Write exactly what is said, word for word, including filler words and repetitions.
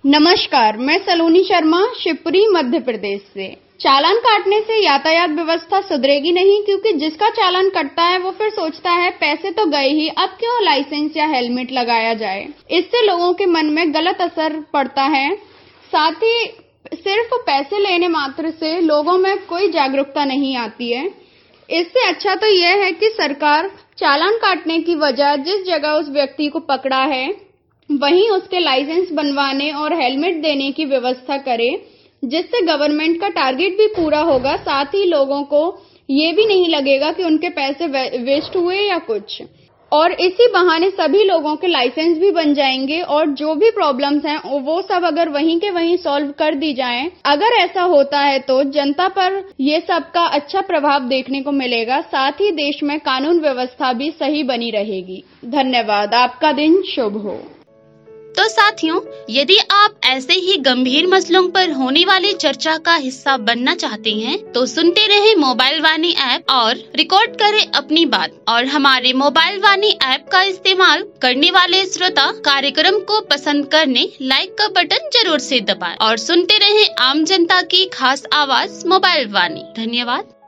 नमस्कार, मैं सलोनी शर्मा शिवपुरी मध्य प्रदेश से। चालान काटने से यातायात व्यवस्था सुधरेगी नहीं, क्योंकि जिसका चालान कटता है वो फिर सोचता है पैसे तो गए ही, अब क्यों लाइसेंस या हेलमेट लगाया जाए। इससे लोगों के मन में गलत असर पड़ता है। साथ ही सिर्फ पैसे लेने मात्र से लोगों में कोई जागरूकता नहीं आती है। इससे अच्छा तो यह है कि सरकार चालान काटने की वजह जिस जगह उस व्यक्ति को पकड़ा है वहीं उसके लाइसेंस बनवाने और हेलमेट देने की व्यवस्था करे, जिससे गवर्नमेंट का टारगेट भी पूरा होगा। साथ ही लोगों को ये भी नहीं लगेगा कि उनके पैसे वे, वेस्ट हुए या कुछ, और इसी बहाने सभी लोगों के लाइसेंस भी बन जाएंगे और जो भी प्रॉब्लम्स हैं वो सब अगर वहीं के वहीं सॉल्व कर दी जाएं। अगर ऐसा होता है तो जनता पर ये सब का अच्छा प्रभाव देखने को मिलेगा। साथ ही देश में कानून व्यवस्था भी सही बनी रहेगी। धन्यवाद। आपका दिन शुभ हो। तो साथियों, यदि आप ऐसे ही गंभीर मसलों पर होने वाली चर्चा का हिस्सा बनना चाहते हैं तो सुनते रहें मोबाइल वाणी ऐप और रिकॉर्ड करें अपनी बात। और हमारे मोबाइल वाणी ऐप का इस्तेमाल करने वाले श्रोता कार्यक्रम को पसंद करने लाइक का बटन जरूर से दबाएं और सुनते रहें आम जनता की खास आवाज मोबाइल वाणी। धन्यवाद।